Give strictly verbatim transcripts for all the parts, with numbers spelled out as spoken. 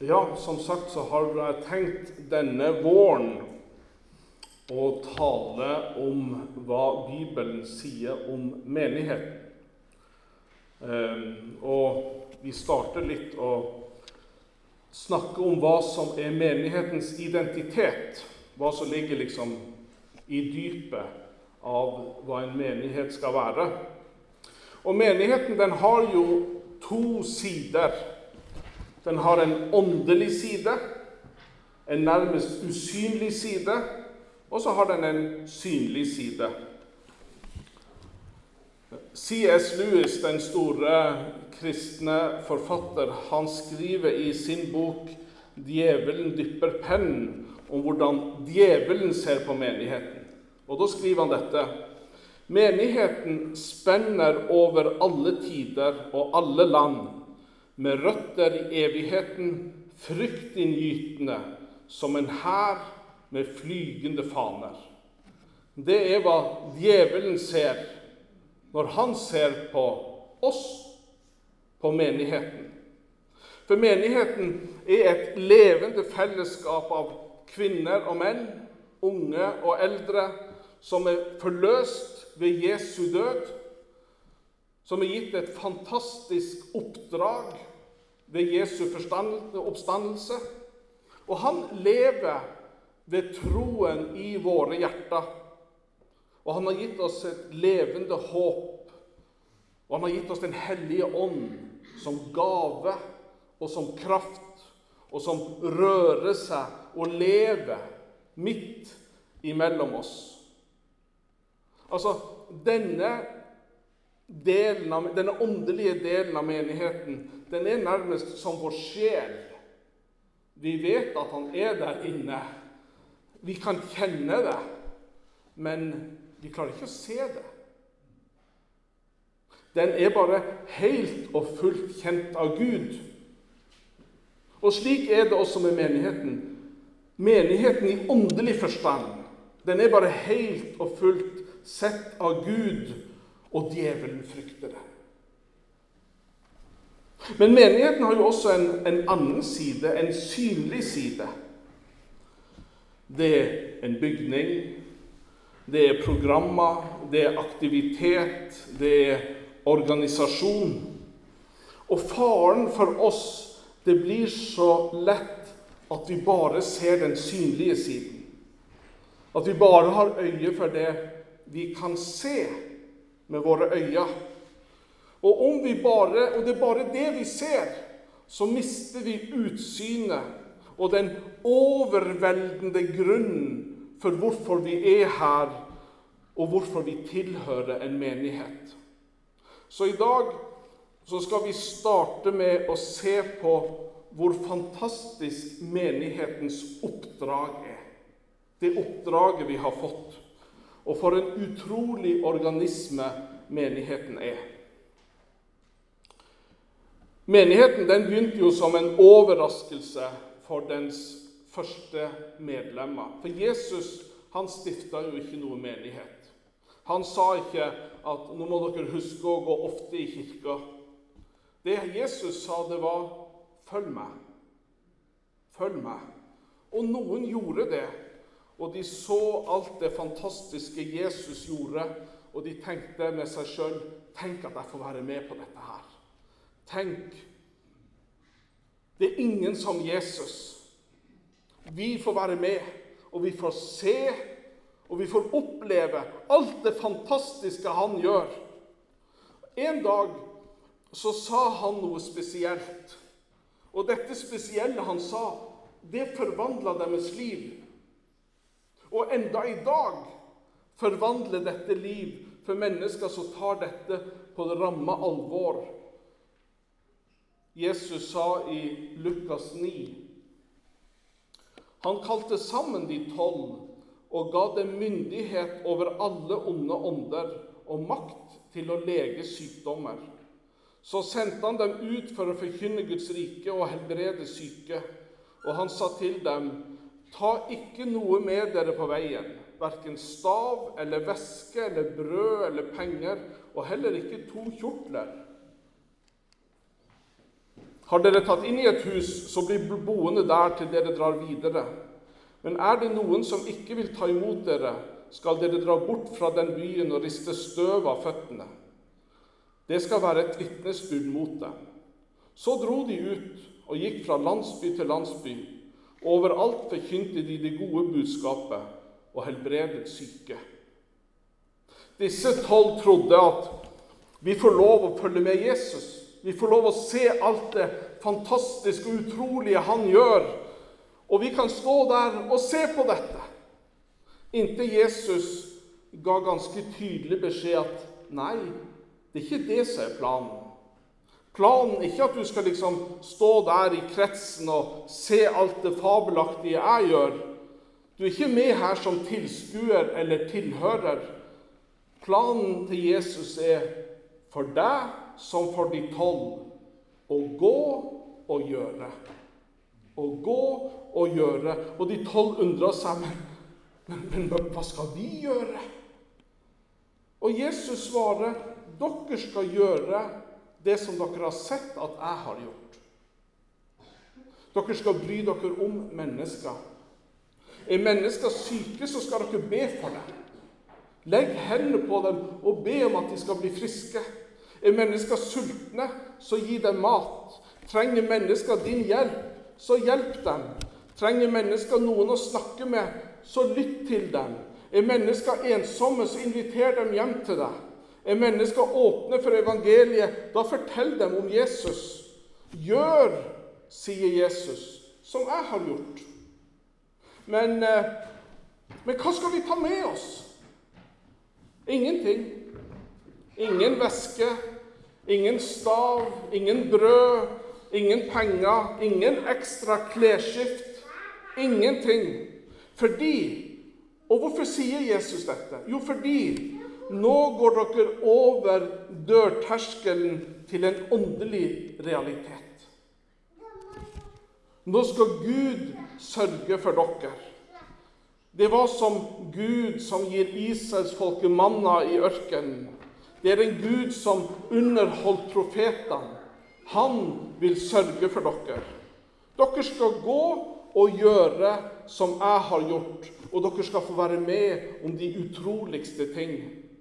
Ja, som sagt så har jeg tenkt denne våren å tale om hva Bibelen sier om menigheten. Og vi starter litt å snakke om hva som er menighetens identitet, hva som ligger liksom i dypet av hva en menighet skal være. Og menigheten, den har jo to sider. Den har en åndelig side, en nærmest usynlig side, og så har den en synlig side. C S Lewis, den store kristne forfatter, han skriver i sin bok «Djevelen dypper pennen» om hvordan djevelen ser på menigheten. Og da skriver han dette: «Menigheten spenner over alle tider og alle land, med røtter i evigheten, fryktinngytende, som en hær med flygende faner.» Det er hva djevelen ser når han ser på oss, på menigheten. For menigheten er et levende fellesskap av kvinner og menn, unge og eldre, som er forløst ved Jesu død, som er gitt et fantastisk oppdrag ved Jesu oppstandelse. Og han lever ved troen i våre hjerter. Og han har gitt oss et levende håp. Og han har gitt oss den hellige ånd som gave og som kraft, og som rører seg og lever midt imellom oss. Altså, denne Delen av, denne åndelige delen av menigheten, den er nærmest som vår sjel. Vi vet at han er der inne. Vi kan kjenne det, men vi klarer ikke å se det. Den er bare helt og fullt kjent av Gud. Og slik er det også med menigheten. Menigheten i åndelig forstand, den er bare helt og fullt sett av Gud, og djevelen frykter det. Men menigheten har jo også en, en annen side, en synlig side. Det er en bygning, det er programmer, det er aktivitet, det er organisasjon. Og faren for oss, det blir så lett at vi bare ser den synlige siden. At vi bare har øye for det vi kan se med våre øyne. Og om vi bare, og det er bare det vi ser, så mister vi utsynet og den overveldende grunnen for hvorfor vi er her, og hvorfor vi tilhører en menighet. Så i dag så skal vi starte med å se på hvor fantastisk menighetens oppdrag er. Det oppdraget vi har fått. Og for en utrolig organisme menigheten er. Menigheten, den begynte jo som en overraskelse for dens første medlemmer. For Jesus, han stiftet jo ikke noe menighet. Han sa ikke at nå må dere huske å gå ofte i kirka. Det Jesus sa, det var: følg meg. Følg meg. Og noen gjorde det. Og de så alt det fantastiske Jesus gjorde, og de tenkte med seg selv: tenk at jeg får være med på dette her. Tenk, det er ingen som Jesus. Vi får være med, og vi får se, og vi får oppleve alt det fantastiske han gjør. En dag så sa han noe spesielt, og dette spesielle han sa, det forvandlet deres liv. Og enda i dag forvandler dette liv for mennesker som tar dette på det ramme alvor. Jesus sa i Lukas ni: han kalte sammen de tolv og ga dem myndighet over alle onde ånder og makt til å lege sykdommer. Så sendte han dem ut for å forkynne Guds rike og helbrede syke. Og han sa til dem: ta ikke noe med dere på veien, hverken stav eller væske eller brød eller penger, og heller ikke to kjortler. Har dere tatt inn i et hus, så blir boende der til dere drar videre. Men er det noen som ikke vil ta imot dere, skal dere dra bort fra den byen og riste støv av føttene. Det skal være et vitnesbyrd mot dem. Så dro de ut og gikk fra landsby til landsby. Overalt forkynte de det gode budskapet og helbredet syke. Disse tolv trodde at vi får lov å følge med Jesus. Vi får lov å se alt det fantastiske og utrolige han gjør. Og vi kan stå der og se på dette. Inntil Jesus ga ganske tydelig beskjed at nei, det er ikke det som er planen. Planen er ikke at du skal liksom stå der i kretsen og se alt det fabelaktige jeg gjør. Du er ikke med her som tilskuer eller tilhører. Planen til Jesus er for deg som for de tolv, å gå og gjøre. Å gå og gjøre. Og de tolv undret seg, men, men, men hva skal vi gjøre? Og Jesus svarer, dere skal gjøre det som dere har sett at jeg har gjort. Dere skal bry dere om mennesker. Er mennesker syke, så skal dere be for dem. Legg hendene på dem og be om at de skal bli friske. Er mennesker sultne, så gi dem mat. Trenger mennesker din hjelp, så hjelp dem. Trenger mennesker noen å snakke med, så lytt til dem. Er mennesker ensomme, så inviter dem hjem til deg. Er mennesker åpne for evangeliet, da fortell dem om Jesus. Gjør, sier Jesus, som jeg har gjort. Men, men hva skal vi ta med oss? Ingenting. Ingen væske, ingen stav, ingen brød, ingen penger, ingen ekstra klesskift. Ingenting. Fordi, og hvorfor sier Jesus dette? Jo, fordi nå går dere over dørterskelen til en åndelig realitet. Nå skal Gud sørge for dere. Det var som Gud som gir Israels folke manna i ørkenen. Det er en Gud som underholdt profetene. Han vil sørge for dere. Dere skal gå og gjøre som jeg har gjort, og dere skal få være med om de utroligste ting.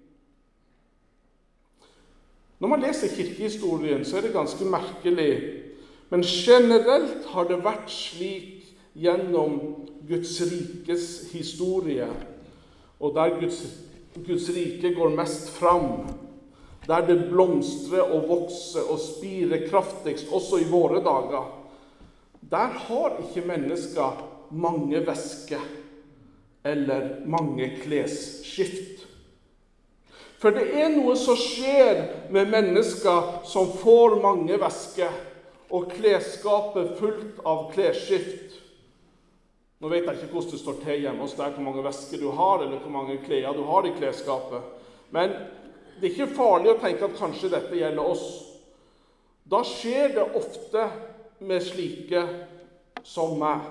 Når man leser kirkehistorien, så er det ganske merkelig, men generelt har det vært slik gjennom Guds rikes historie, og der Guds, Guds rike går mest fram, der det blomstrer og vokser og spirer kraftigst, også i våre dager, der har ikke mennesker mange væsker eller mange klesskift. For det er noe som skjer med mennesker som får mange væsker, og klesskapet fullt av klesskift. Nå vet jeg ikke hvordan det står til hjemme hos deg, hvor mange væsker du har, eller hvor mange klær du har i klesskapet. Men det er ikke farlig å tenke at kanskje dette gjelder oss. Da skjer det ofte med slike som meg.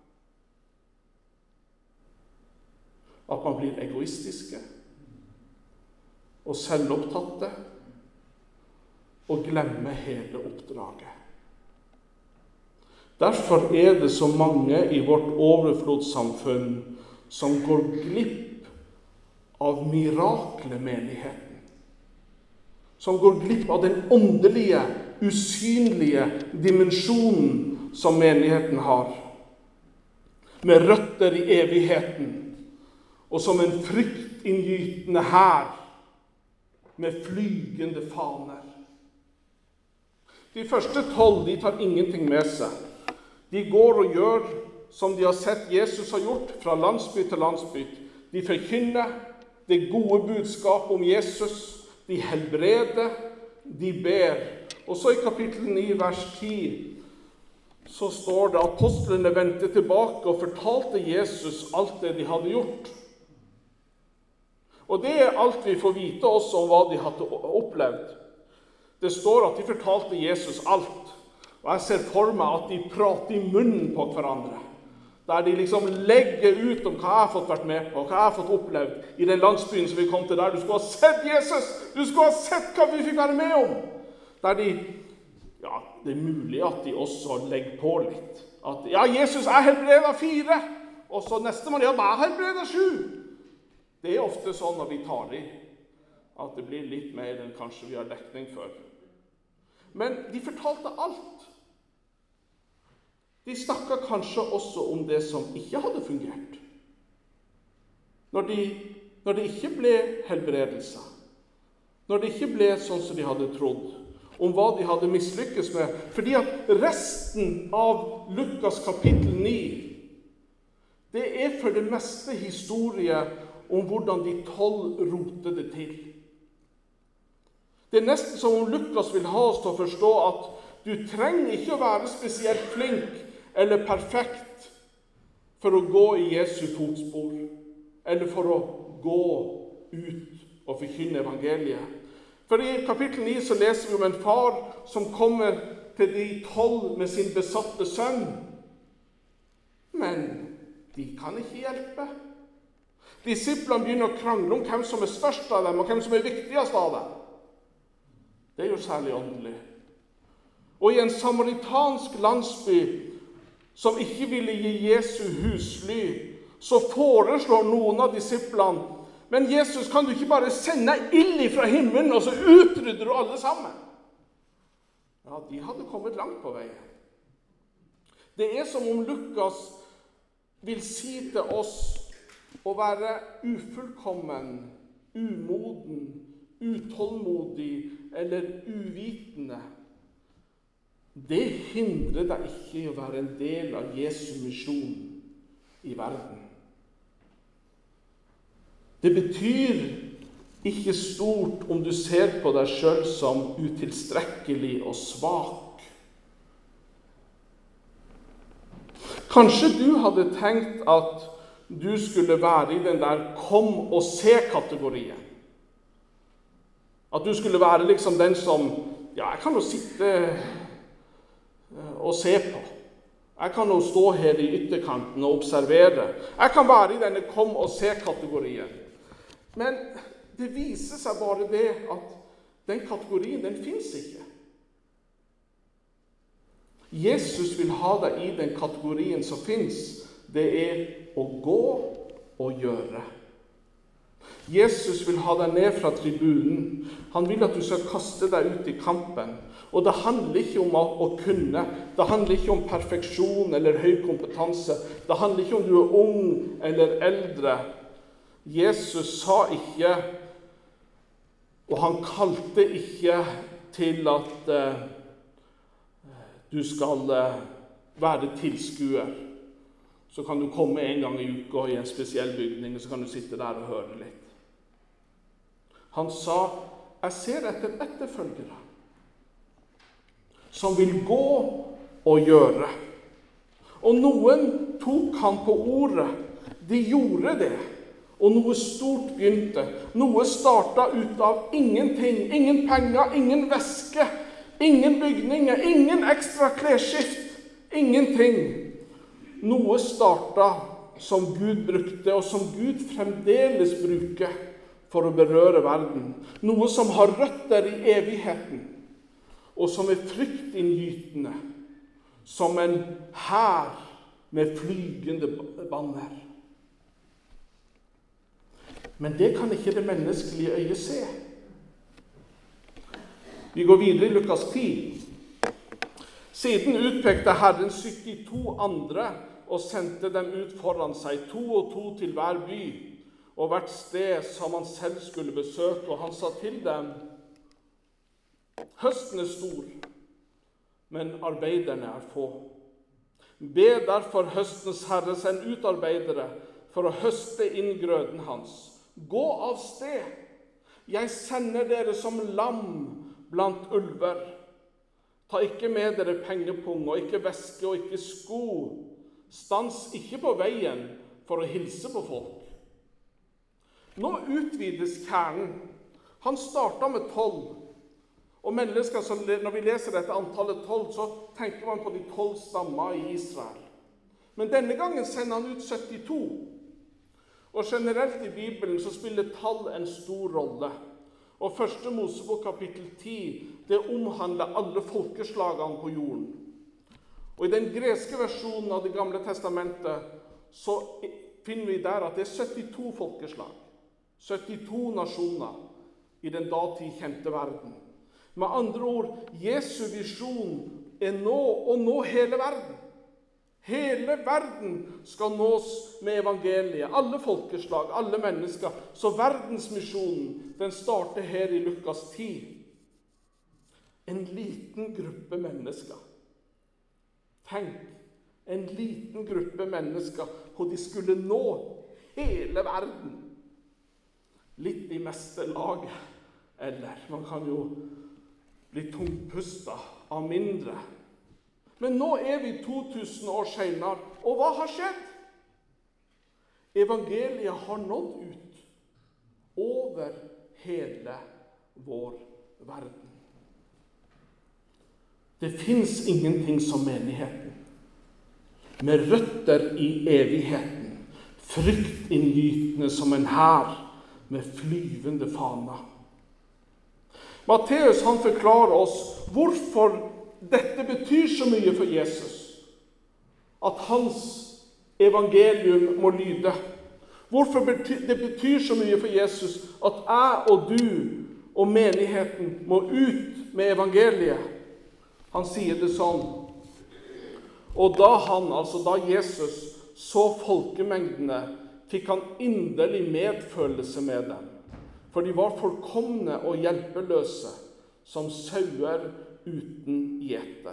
At man blir egoistiske og selvopptatte og glemmer hele oppdraget. Derfor er det så mange i vårt overflodssamfunn som går glipp av mirakelmenigheten. Som går glipp av den åndelige, usynlige dimensjonen som menigheten har. Med røtter i evigheten, og som en fryktinngytende hær med flygende faner. De første tolv, de tar ingenting med seg. De går og gjør som de har sett Jesus har gjort fra landsby til landsby. De forkynner det gode budskapet om Jesus. De helbreder, de ber. Og så i kapittel ni, vers ti, så står det at apostlene vendte tilbake og fortalte Jesus alt det de hadde gjort. Og det er alt vi får vite også om hva de hadde opplevd. Det står at de fortalte Jesus alt. Og jeg ser for meg at de prater i munnen på hverandre. Der de liksom legger ut om hva jeg har fått vært med på, hva jeg har fått opplevd i den landsbyen som vi kom til der. Du skulle ha sett Jesus! Du skulle ha sett hva vi fikk være med om! Der de ja, det er mulig at de også legger på litt. At, ja, Jesus er helbredet fire, og så neste mann, ja, jeg er helbredet sju. Det er ofte sånn når vi tar i, at det blir litt mer enn kanskje vi har dekning for. Men de fortalte alt. De snakket kanskje også om det som ikke hadde fungert. Når de, når det ikke ble helbredelser, når det ikke ble sånn som de hadde trodd, om hva de hadde mislykkes med. Fordi at resten av Lukas kapittel ni, det er for det meste historie om hvordan de tolv rotet det til. Det er nesten som om Lukas vil ha oss til å forstå at du trenger ikke å være spesielt flink eller perfekt for å gå i Jesu fotspor, eller for å gå ut og forkynne evangeliet. For i kapittel ni så leser vi om en far som kommer til de tolv med sin besatte sønn. Men de kan ikke hjelpe. Disiplene begynner å krangle om hvem som er størst av dem, og hvem som er viktigst av dem. Det er jo særlig åndelig. Og i en samaritansk landsby som ikke ville gi Jesu husly, så foreslår noen av disiplene, men Jesus, kan du ikke bare sende ild fra himmelen, og så utrydder du alle sammen? Ja, de hadde kommet langt på veien. Det er som om Lukas vil si til oss å være ufullkommen, umoden, utålmodig eller uvitende. Det hindrer deg ikke i å være en del av Jesu misjon i verden. Det betyr ikke stort om du ser på deg selv som utilstrekkelig og svak. Kanskje du hadde tenkt at du skulle være i den der kom og se-kategorien. At du skulle være liksom den som, ja, jeg kan jo sitte og se på. Jeg kan jo stå her i ytterkanten og observere. Jeg kan være i denne kom og se-kategorien. Men det viser seg bare det at den kategorien, den finnes ikke. Jesus vil ha deg i den kategorien som finnes. Det er å gå og gjøre. Jesus vil ha deg ned fra tribunen. Han vil at du skal kaste deg ut i kampen. Og det handler ikke om å kunne. Det handler ikke om perfeksjon eller høy kompetanse. Det handler ikke om du er ung eller eldre. Jesus sa ikke, og han kalte ikke til at uh, du skal uh, være tilskuer. Så kan du komme en gang i uka i en spesiell bygning, og så kan du sitte der og høre litt. Han sa, jeg ser etter etterfølgere som vil gå og gjøre. Og noen tok han på ordet. De gjorde det. Og noe stort begynte. Noe startet ut av ingenting. Ingen penger, ingen væske, ingen bygninger, ingen ekstra klesskift. Ingenting. Noe startet som Gud brukte, og som Gud fremdeles bruker for å berøre verden. Noe som har røtter i evigheten, og som er fryktinngytende, som en hær med flygende banner. Men det kan ikke det menneskelige øyet se. Vi går videre i Lukas ti. Siden utpekte Herren syttito andre og sendte dem ut foran seg, to og to til hver by, og hvert sted som han selv skulle besøke. Og han sa til dem, høsten er stor, men arbeiderne er få. Be derfor høstens herre send ut arbeidere for å høste inn grøden hans. Gå av sted. Jeg sender dere som lam blant ulver. Ta ikke med dere pengepung, og ikke væske, og ikke sko. Stans ikke på veien for å hilse på folk. Nå utvides kjernen. Han startet med tolv. Og mennesker, som, når vi leser dette antallet tolv, så tenker man på de tolv stammer i Israel. Men denne gangen sender han ut syttito. Og generelt i Bibelen så spiller tall en stor rolle. Og første Mosebok kapittel ti, det omhandler alle folkeslagene på jorden. Og i den greske versjonen av det gamle testamentet, så finner vi der at det er syttito folkeslag, syttito nasjoner i den datid kjente verden. Med andre ord, Jesu visjon er nå å nå hele verden. Hele verden skal nås med evangeliet, alle folkeslag, alle mennesker. Så verdensmisjonen, den starter her i Lukas ti. En liten gruppe mennesker. Tenk, en liten gruppe mennesker, og de skulle nå hele verden. Litt i meste laget, eller man kan jo bli tungpustet av mindre. Men nå er vi to tusen år senere, og hva har skjedd? Evangeliet har nådd ut over hele vår verden. Det finnes ingenting som menigheten, med røtter i evigheten, fryktinngytende som en hær med flyvende fana. Matteus han forklarer oss hvorfor dette betyr så mye for Jesus, at hans evangelium må lyde. Hvorfor det betyr så mye for Jesus at jeg og du og menigheten må ut med evangeliet. Han sier det sånn. Og da han, altså da Jesus, så folkemengdene, fikk han inderlig medfølelse med dem. For de var fullkomne og hjelpeløse, som sauer uten gjeter.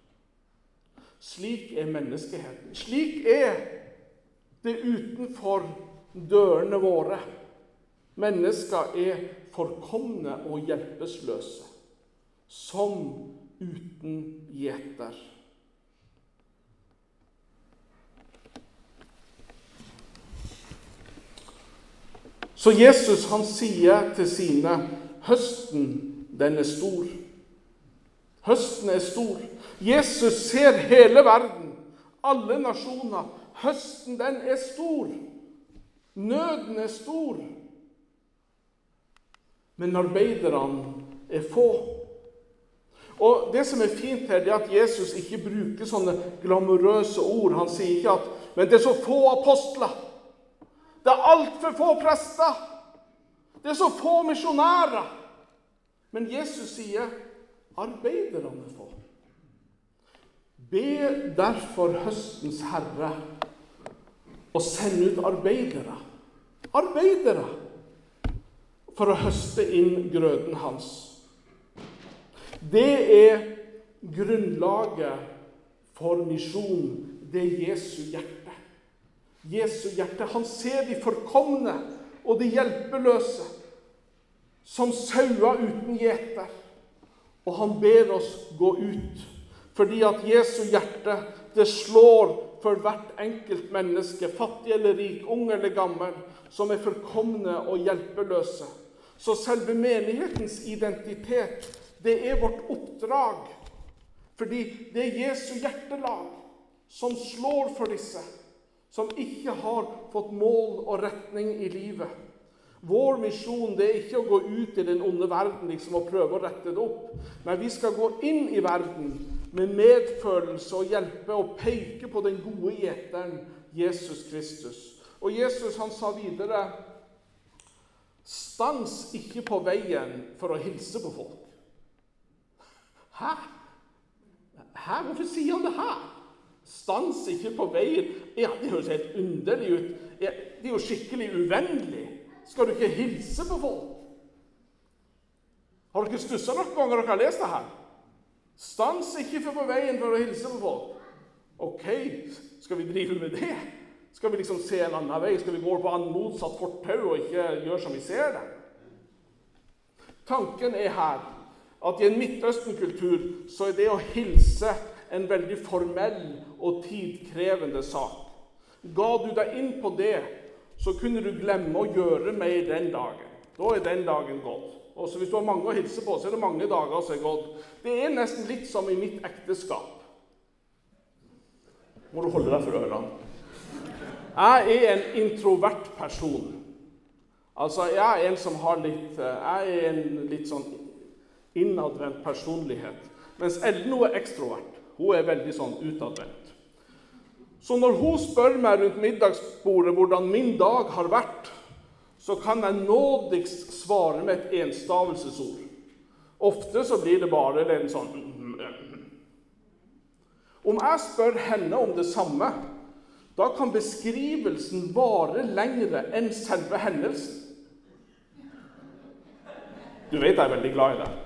Slik er menneskeheten. Slik er det utenfor dørene våre. Mennesker er fullkomne og hjelpeløse, som uten gjeter. Så Jesus han sier til sine, høsten den er stor. Høsten er stor. Jesus ser hele verden, alle nasjoner. Høsten den er stor. Nøden er stor. Men arbeiderne er få. Og det som er fint her, det er at Jesus ikke bruker sånne glamorøse ord. Han sier ikke at, men det er så få apostler. Det er alt for få prester. Det er så få misjonærer. Men Jesus sier, arbeiderne er få. Be derfor høstens Herre og send ut arbeidere. Arbeidere. For å høste inn grøden hans. Det er grunnlaget for misjon. Det er Jesu hjerte. Jesu hjerte, han ser de forkomne og de hjelpeløse som sauer uten gjeter. Og han ber oss gå ut, fordi at Jesu hjerte, det slår for hvert enkelt menneske, fattig eller rik, ung eller gammel, som er forkomne og hjelpeløse. Så selve menighetens identitet, det er vårt oppdrag, fordi det er Jesu hjertelag som slår for disse, som ikke har fått mål og retning i livet. Vår misjon det er ikke å gå ut i den onde verden liksom, og prøve å rette det opp. Men vi skal gå inn i verden med medfølelse og hjelpe og peke på den gode gjeteren, Jesus Kristus. Og Jesus han sa videre, stans ikke på veien for å hilse på folk. Hæ? Hæ? Hvorfor sier han det her? Stans ikke på veien. Ja, det høres helt underlig ut. Ja, det er jo skikkelig uvennlig. Skal du ikke hilse på folk? Har du ikke stusset noen ganger dere har lest det her? Stans ikke på veien for å hilse på folk. Ok, skal vi drive med det? Skal vi liksom se en annen vei? Skal vi gå på en motsatt fortau og ikke gjøre som vi ser det? Tanken er her at i en Midtøsten-kultur så er det å hilse en veldig formell og tidkrevende sak. Ga du deg inn på det, så kunne du glemme å gjøre mer den dagen. Da er den dagen gått. Og så hvis du har mange å hilse på, så er det mange dager som er gått. Det er nesten litt som i mitt ekteskap. Må du holde deg for ørene. Jeg er en introvert person. Altså, jeg er en som har litt, jeg er en litt sånn innadvendt personlighet, mens Ellen er ekstrovert. Hun er veldig sånn utadvendt. Så når hun spør meg rundt middagsbordet hvordan min dag har vært, så kan jeg nådigst svare med et enstavelsesord. Ofte så blir det bare en sånn... Om jeg spør henne om det samme, da kan beskrivelsen vare lengre enn selve hendelsen. Du vet jeg er veldig glad i det.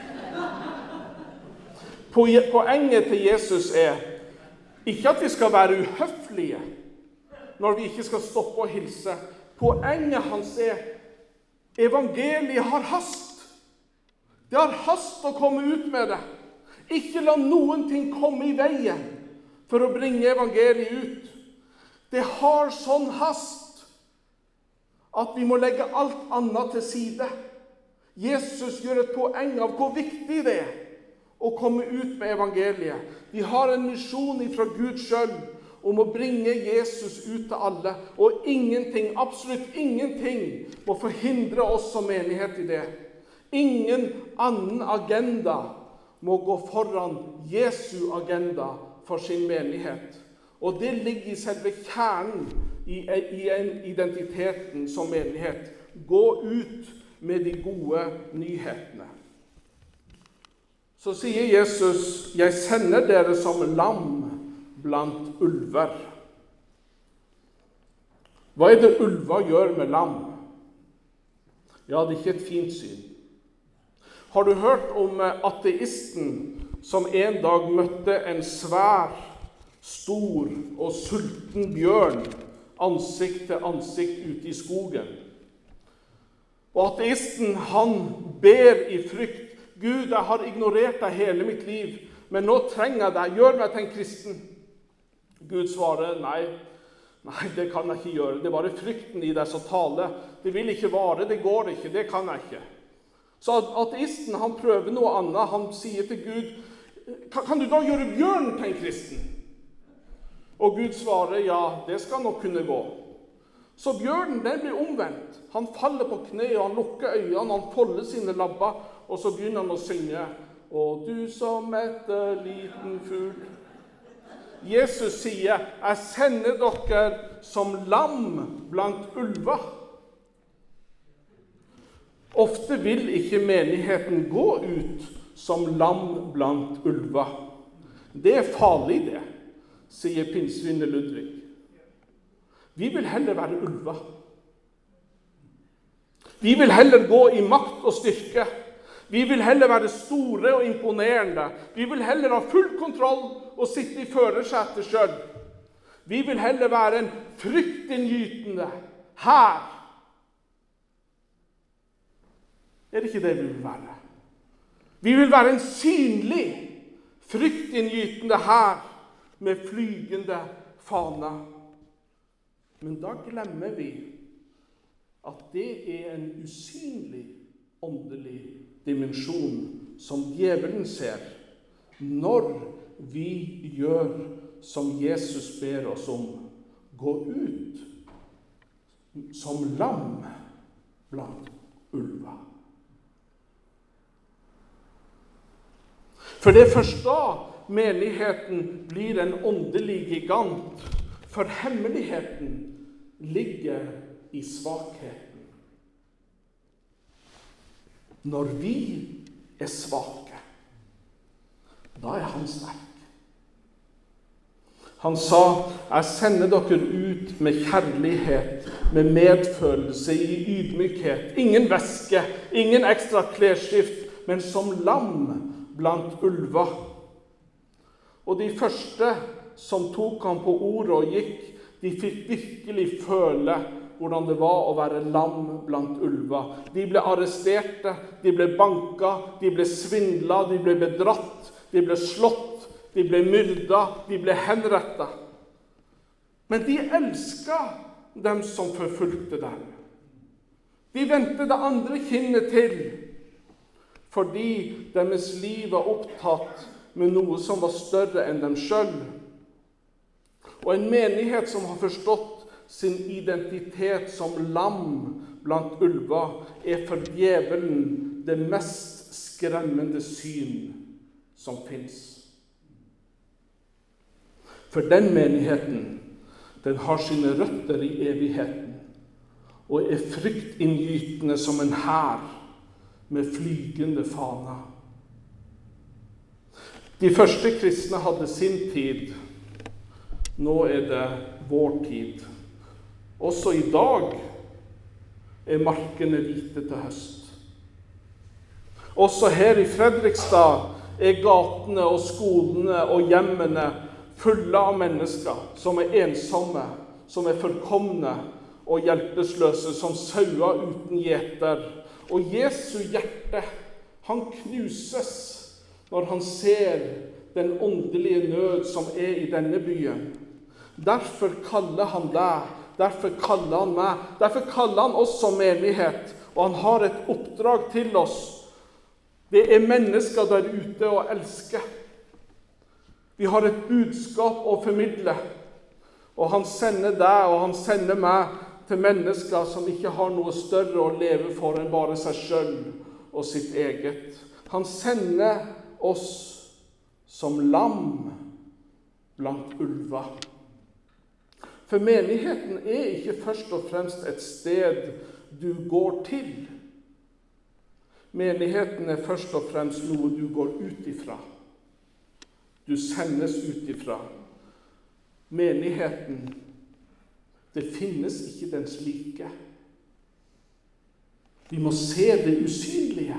Poenget til Jesus er ikke at vi skal være uhøflige når vi ikke skal stoppe og hilse. Poenget hans er evangeliet har hast. Det har hast å komme ut med det. Ikke la noen ting komme i veien for å bringe evangeliet ut. Det har sånn hast at vi må legge alt annet til side. Jesus gjør et poeng av hvor viktig det er å komme ut med evangeliet. Vi har en misjon fra Gud selv om å bringe Jesus ut til alle, og ingenting, absolutt ingenting, må forhindre oss som menighet i det. Ingen annen agenda må gå foran Jesu agenda for sin menighet. Og det ligger i selve kjernen i, i en identiteten som menighet. Gå ut med de gode nyhetene. Så sier Jesus, jeg sender dere som lam blant ulver. Hva er det ulver gjør med lam? Ja, det er ikke et fint syn. Har du hørt om ateisten som en dag møtte en svær, stor og sulten bjørn ansikt til ansikt ute i skogen? Og ateisten, han ber i frykt, Gud, jeg har ignorert deg hele mitt liv, men nå trenger jeg deg, gjør meg til en kristen. Gud svarer, nei, nei, det kan jeg ikke gjøre, det er bare frykten i deg som taler. Det vil ikke vare, det går ikke, det kan jeg ikke. Så ateisten, han prøver noe annet, han sier til Gud, kan du da gjøre bjørnen til en kristen? Og Gud svarer, ja, det skal nok kunne gå. Så bjørnen, den blir omvendt. Han faller på kne, og han lukker øynene, han folder sine labber, og så begynner han å synge, «Og du som et liten fugl». Jesus sier, «Jeg sender dere som lam blant ulver». Ofte vil ikke menigheten gå ut som lam blant ulver. Det er farlig det, sier pinsevenn Ludvig. Vi vil heller være ulver. Vi vil heller gå i makt og styrke. Vi vil heller være store og imponerende. Vi vil heller ha full kontroll og sitte i førersetet selv. Vi vil heller være en fryktinngytende hær. Er det ikke det vi vil være? Vi vil være en synlig, fryktinngytende hær med flygende fana. Men da glemmer vi at det er en usynlig åndelig dimensjon som djevelen ser når vi gjør som Jesus ber oss om, gå ut som lam blant ulver. For det er først da menigheten blir en åndelig gigant, for hemmeligheten ligger i svakheten. Når vi er svake, da er han sterk. Han sa, jeg sender dere ut med kjærlighet, med medfølelse, i ydmykhet. Ingen væske, ingen ekstra klesskift, men som lam blant ulver. Og de første som tok ham på ordet og gikk, de fikk virkelig føle hvordan det var å være lam blant ulver. De ble arresterte, de ble banket, de ble svindlet, de ble bedratt, de ble slått, de ble myrdet, de ble henrettet. Men de elsket dem som forfulgte dem. De vendte det andre kinnet til, fordi deres liv var opptatt med noe som var større enn dem selv. Og en menighet som har forstått sin identitet som lam blant ulver er for djevelen det mest skremmende syn som finnes. For den menigheten, den har sine røtter i evigheten, og er fryktinngytende som en hær med flygende fana. De første kristne hadde sin tid. Nå er det vår tid. Også i dag er markene hvite til høst. Også her i Fredrikstad er gatene og skolene og hjemmene fulle av mennesker som er ensomme, som er forkomne og hjelpeløse, som sauer uten gjeter. Og Jesu hjerte, han knuses når han ser den åndelige nød som er i denne byen. Derfor kaller han deg, derfor kaller han meg, derfor kaller han oss som menighet, og han har et oppdrag til oss. Det er mennesker der ute å elske. Vi har et budskap å formidle, og han sender deg, og han sender meg til mennesker som ikke har noe større å leve for enn bare seg selv og sitt eget. Han sender oss som lam blant ulver. For menigheten er ikke først og fremst et sted du går til. Menigheten er først og fremst noe du går ut ifra. Du sendes ut ifra. Menigheten, det finnes ikke den slike. Vi må se det usynlige.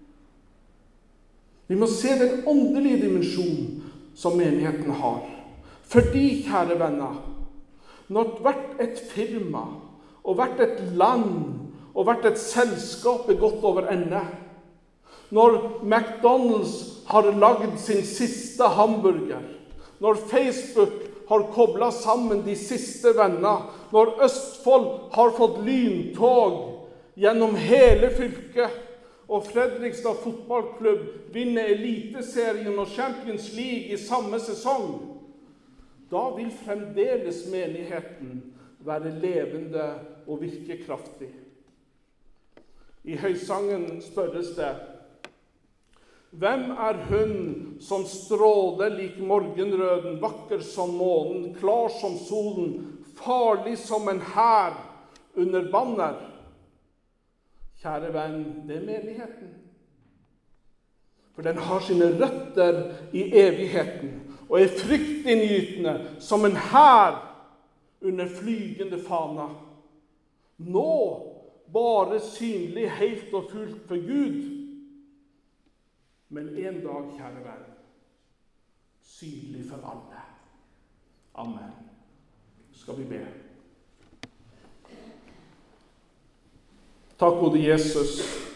Vi må se den åndelige dimensjonen som menigheten har. Fordi, kjære venner, når hvert et firma, og hvert et land, og hvert et selskap er gått over ende, når McDonald's har lagd sin siste hamburger, når Facebook har koblet sammen de siste venner, når Østfold har fått lyntog gjennom hele fylket, og Fredrikstad fotballklubb vinner eliteserien og Champions League i samme sesong, da vil fremdeles menigheten være levende og virkekraftig. I høysangen spørres det: hvem er hun som stråler lik morgenrøden, vakker som månen, klar som solen, farlig som en hær under banner? Kjære venn, det er menigheten. For den har sine røtter i evigheten, og er fryktinngytende som en hær under flygende fana. Nå bare synlig helt og fullt for Gud, men en dag, kjære venn, synlig for alle. Amen. Skal vi be. Takk, gode Jesus,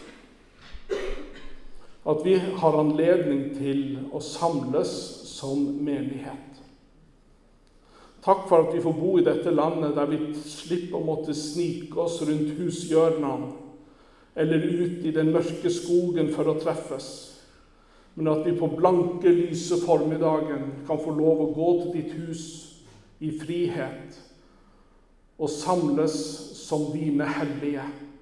at vi har anledning til å samles som menighet. Takk for at vi får bo i dette landet der vi slipper å måtte snike oss rundt hushjørnene eller ut i den mørke skogen for å treffes, men at vi på blanke, lyse formiddagen kan få lov å gå til ditt hus i frihet og samles som dine hellige.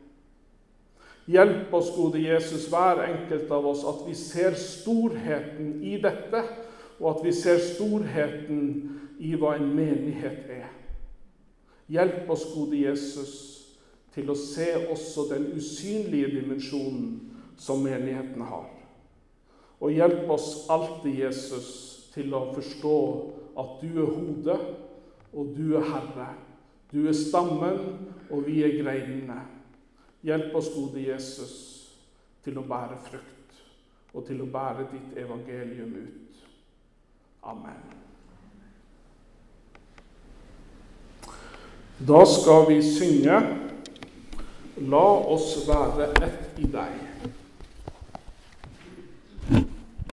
Hjelp oss, gode Jesus, hver enkelt av oss, at vi ser storheten i dette, og at vi ser storheten i hva en menighet er. Hjelp oss, gode Jesus, til å se også den usynlige dimensjonen som menigheten har. Og hjelp oss alltid, Jesus, til å forstå at du er hodet, og du er Herre. Du er stammen, og vi er greinene. Hjelp oss, gode Jesus, til å bære frukt, og til å bære ditt evangelium ut. Amen. Da skal vi synge «La oss være ett i deg».